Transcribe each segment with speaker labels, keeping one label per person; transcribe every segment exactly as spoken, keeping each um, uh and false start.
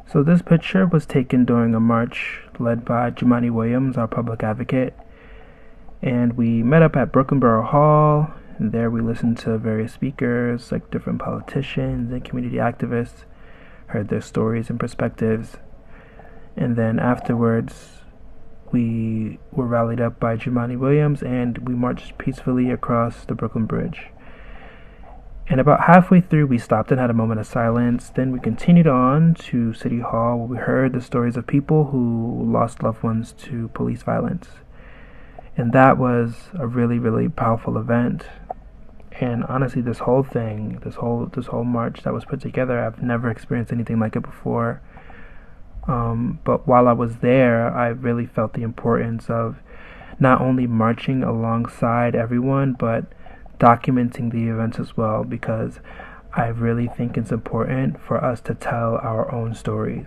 Speaker 1: So this picture was taken during a march led by Jumaane Williams, our public advocate, and we met up at Brooklyn Borough Hall. And there we listened to various speakers, like different politicians and community activists, heard their stories and perspectives, and then afterwards we were rallied up by Jumaane Williams and we marched peacefully across the Brooklyn Bridge. And about halfway through, we stopped and had a moment of silence. Then we continued on to City Hall, where we heard the stories of people who lost loved ones to police violence. And that was a really, really powerful event. And honestly, this whole thing, this whole this whole march that was put together, I've never experienced anything like it before. Um, but while I was there, I really felt the importance of not only marching alongside everyone, but documenting the events as well, because I really think it's important for us to tell our own stories.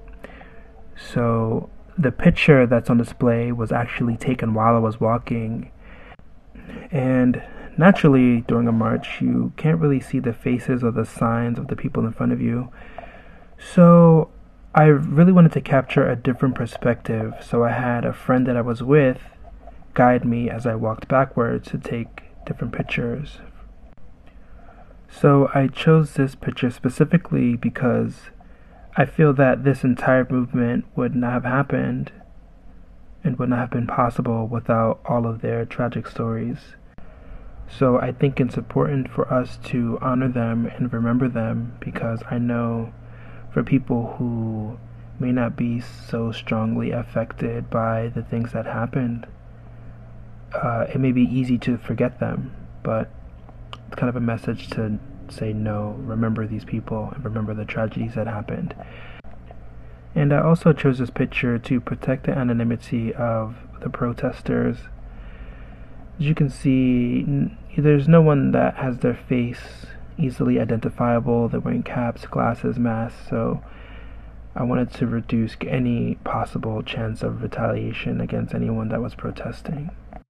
Speaker 1: So the picture that's on display was actually taken while I was walking, and naturally during a march you can't really see the faces or the signs of the people in front of you, so I really wanted to capture a different perspective. So I had a friend that I was with guide me as I walked backwards to take different pictures. So I chose this picture specifically because I feel that this entire movement would not have happened and would not have been possible without all of their tragic stories. So I think it's important for us to honor them and remember them, because I know for people who may not be so strongly affected by the things that happened, Uh, it may be easy to forget them, but it's kind of a message to say no, remember these people and remember the tragedies that happened. And I also chose this picture to protect the anonymity of the protesters. As you can see, n- there's no one that has their face easily identifiable. They're wearing caps, glasses, masks, so I wanted to reduce any possible chance of retaliation against anyone that was protesting.